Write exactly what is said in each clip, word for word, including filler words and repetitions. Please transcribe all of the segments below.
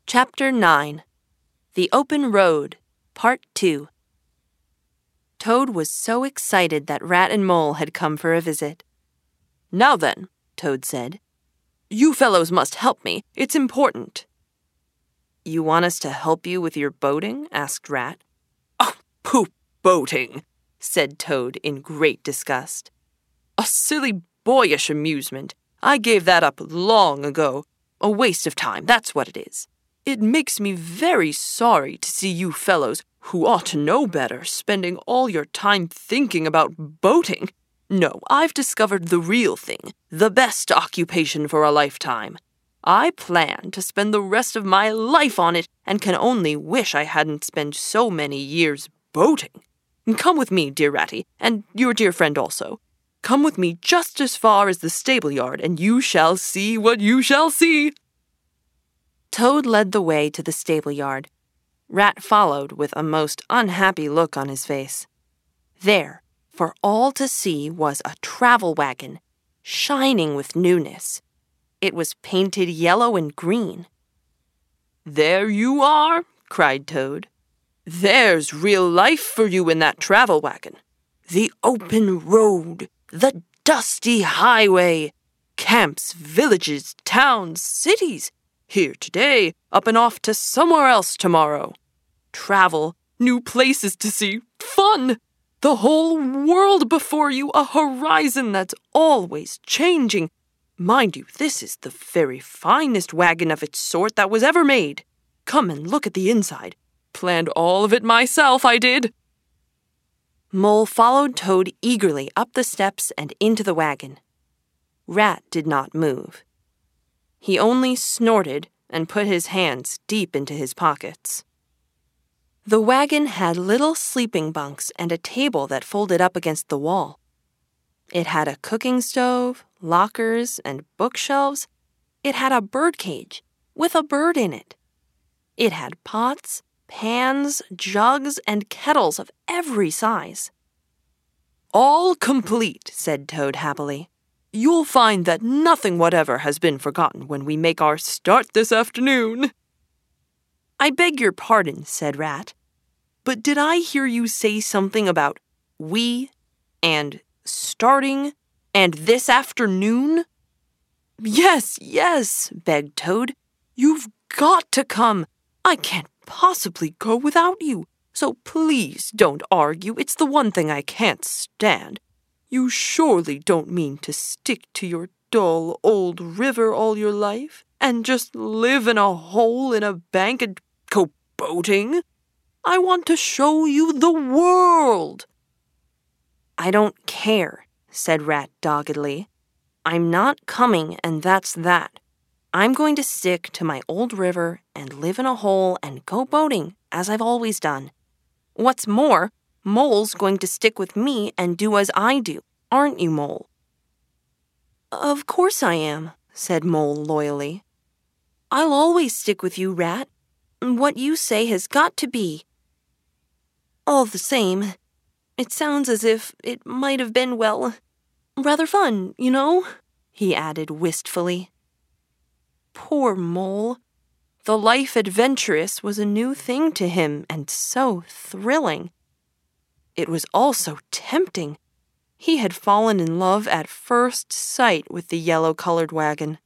Chapter nine. The Open Road, Part two. Toad was so excited that Rat and Mole had come for a visit. "Now then," Toad said, "you fellows must help me. It's important." "You want us to help you with your boating?" asked Rat. "Oh, pooh, boating," said Toad in great disgust. "A silly, boyish amusement. I gave that up long ago. A waste of time, that's what it is. It makes me very sorry to see you fellows, who ought to know better, spending all your time thinking about boating. No, I've discovered the real thing, the best occupation for a lifetime. I plan to spend the rest of my life on it and can only wish I hadn't spent so many years boating. Come with me, dear Ratty, and your dear friend also. Come with me just as far as the stable yard, and you shall see what you shall see." Toad led the way to the stable yard. Rat followed with a most unhappy look on his face. There, for all to see, was a travel wagon, shining with newness. It was painted yellow and green. "There you are," cried Toad. "There's real life for you in that travel wagon. The open road, the dusty highway, camps, villages, towns, cities. Here today, up and off to somewhere else tomorrow. Travel, new places to see, fun! The whole world before you, a horizon that's always changing. Mind you, this is the very finest wagon of its sort that was ever made. Come and look at the inside. Planned all of it myself, I did." Mole followed Toad eagerly up the steps and into the wagon. Rat did not move. He only snorted and put his hands deep into his pockets. The wagon had little sleeping bunks and a table that folded up against the wall. It had a cooking stove, lockers, and bookshelves. It had a bird cage with a bird in it. It had pots, pans, jugs, and kettles of every size. "All complete," said Toad happily. "You'll find that nothing whatever has been forgotten when we make our start this afternoon." "I beg your pardon," said Rat, "but did I hear you say something about we and starting and this afternoon?" "Yes, yes," begged Toad. "You've got to come. I can't possibly go without you, so please don't argue. It's the one thing I can't stand. You surely don't mean to stick to your dull old river all your life and just live in a hole in a bank and go boating? I want to show you the world." "I don't care," said Rat doggedly. "I'm not coming, and that's that. I'm going to stick to my old river and live in a hole and go boating, as I've always done. What's more, Mole's going to stick with me and do as I do, aren't you, Mole?" "Of course I am," said Mole loyally. "I'll always stick with you, Rat. What you say has got to be. All the same, it sounds as if it might have been, well, rather fun, you know," he added wistfully. Poor Mole. The life adventurous was a new thing to him and so thrilling. It was also tempting. He had fallen in love at first sight with the yellow-colored wagon.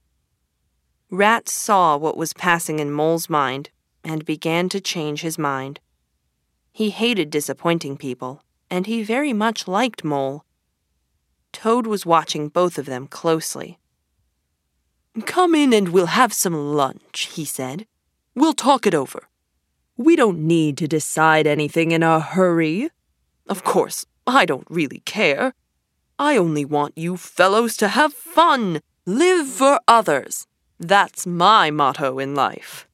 Rat saw what was passing in Mole's mind and began to change his mind. He hated disappointing people, and he very much liked Mole. Toad was watching both of them closely. "Come in and we'll have some lunch," he said. "We'll talk it over. We don't need to decide anything in a hurry. Of course, I don't really care. I only want you fellows to have fun, live for others. That's my motto in life."